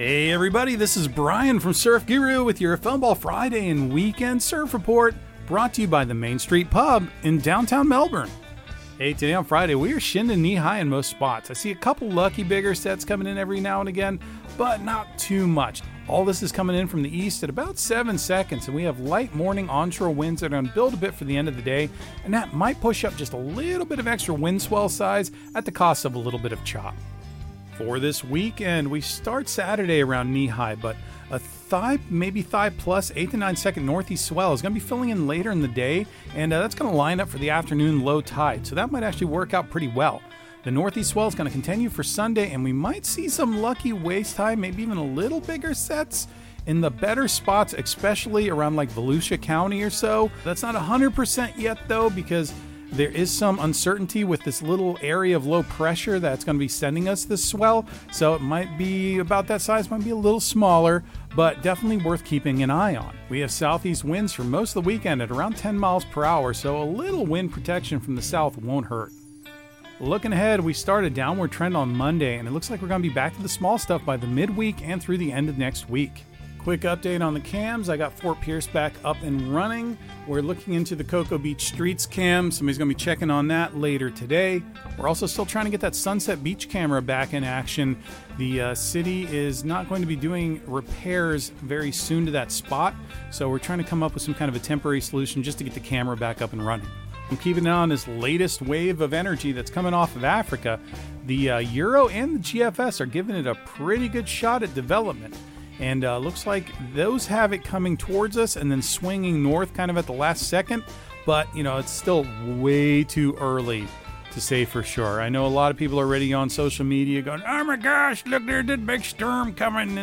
Hey everybody, this is Brian from Surf Guru with your Foamball Friday and Weekend Surf Report, brought to you by the Main Street Pub in downtown Melbourne. Hey, today on Friday, we are shin to knee high in most spots. I see a couple lucky bigger sets coming in every now and again, but not too much. All this is coming in from the east at about 7 seconds, and we have light morning onshore winds that are going to build a bit for the end of the day, and that might push up just a little bit of extra wind swell size at the cost of a little bit of chop. For this weekend, we start Saturday around knee high, but a thigh, maybe thigh plus 8 to 9 second northeast swell is going to be filling in later in the day, and that's going to line up for the afternoon low tide, so that might actually work out pretty well. The northeast swell is going to continue for Sunday, and we might see some lucky waist high, maybe even a little bigger sets in the better spots, especially around like Volusia County or so. That's not 100% yet though, because there is some uncertainty with this little area of low pressure that's going to be sending us this swell, so it might be about that size, might be a little smaller, but definitely worth keeping an eye on. We have southeast winds for most of the weekend at around 10 miles per hour, so a little wind protection from the south won't hurt. Looking ahead, we start a downward trend on Monday, and it looks like we're going to be back to the small stuff by the midweek and through the end of next week. Quick update on the cams. I got Fort Pierce back up and running. We're looking into the Cocoa Beach Streets cam. Somebody's going to be checking on that later today. We're also still trying to get that Sunset Beach camera back in action. The city is not going to be doing repairs very soon to that spot, so we're trying to come up with some kind of a temporary solution just to get the camera back up and running. I'm keeping an eye on this latest wave of energy that's coming off of Africa. The Euro and the GFS are giving it a pretty good shot at development. And looks like those have it coming towards us and then swinging north kind of at the last second. But, it's still way too early to say for sure. I know a lot of people are already on social media going, oh my gosh, look, there's a big storm coming.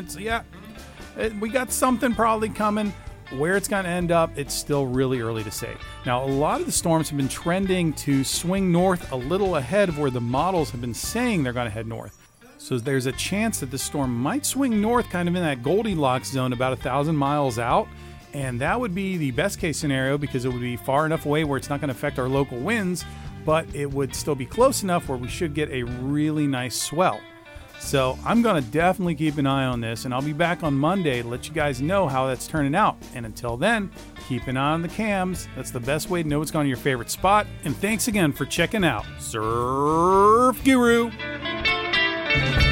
We got something probably coming. Where it's going to end up, it's still really early to say. Now, a lot of the storms have been trending to swing north a little ahead of where the models have been saying they're going to head north. So there's a chance that the storm might swing north kind of in that Goldilocks zone about 1,000 miles out. And that would be the best case scenario because it would be far enough away where it's not going to affect our local winds, but it would still be close enough where we should get a really nice swell. So I'm going to definitely keep an eye on this, and I'll be back on Monday to let you guys know how that's turning out. And until then, keep an eye on the cams. That's the best way to know what's going to your favorite spot. And thanks again for checking out Surf Guru.